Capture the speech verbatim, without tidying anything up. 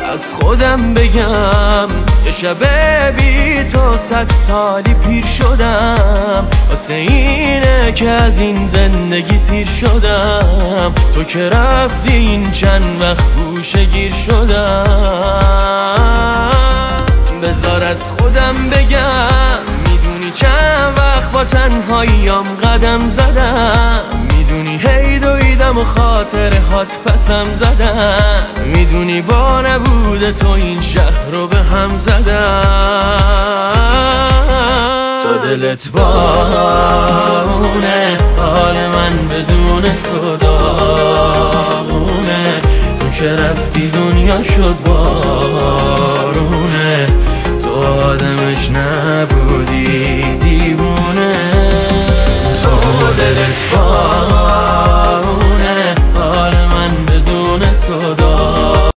از خودم بگم یه شب بی تو صد سالی پیر شدم، واسه اینه که از این زندگی سیر شدم. تو که رفتی این چند وقت گوشه گیر شدم. بذار از خودم بگم میدونی چند وقت با تنهاییام قدم زدم، میدونی هی دویدم و خاطر هات پسم زدم، میدونی با نبود تو این شهر رو به هم زدم. تو دلت بارونه، حال من بدون تو داغونه، تو که رفتی دنیا شد بارونه، تو آدمش نبودی